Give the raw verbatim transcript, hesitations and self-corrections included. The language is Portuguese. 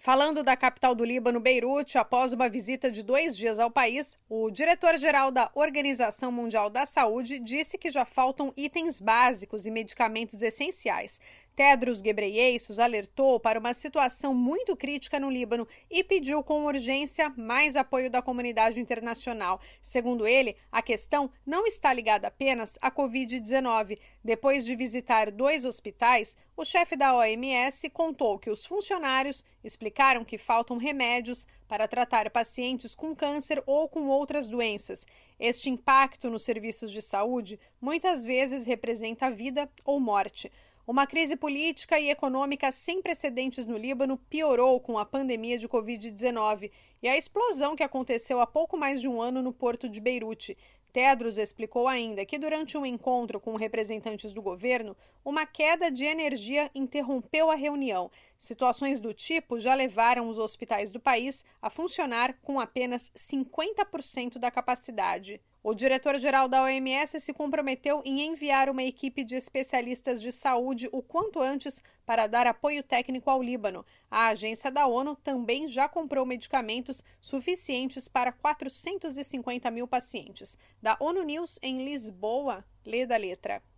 Falando da capital do Líbano, Beirute, após uma visita de dois dias ao país, o diretor-geral da Organização Mundial da Saúde disse que já faltam itens básicos e medicamentos essenciais. Tedros Ghebreyesus alertou para uma situação muito crítica no Líbano e pediu com urgência mais apoio da comunidade internacional. Segundo ele, a questão não está ligada apenas à covid dezenove. Depois de visitar dois hospitais, o chefe da O M S contou que os funcionários explicaram que faltam remédios para tratar pacientes com câncer ou com outras doenças. Este impacto nos serviços de saúde muitas vezes representa vida ou morte. Uma crise política e econômica sem precedentes no Líbano piorou com a pandemia de covid dezenove e a explosão que aconteceu há pouco mais de um ano no porto de Beirute. Tedros explicou ainda que durante um encontro com representantes do governo, uma queda de energia interrompeu a reunião. Situações do tipo já levaram os hospitais do país a funcionar com apenas cinquenta por cento da capacidade. O diretor-geral da O M S se comprometeu em enviar uma equipe de especialistas de saúde o quanto antes para dar apoio técnico ao Líbano. A agência da ONU também já comprou medicamentos suficientes para quatrocentos e cinquenta mil pacientes. Da ONU News em Lisboa, lê da letra.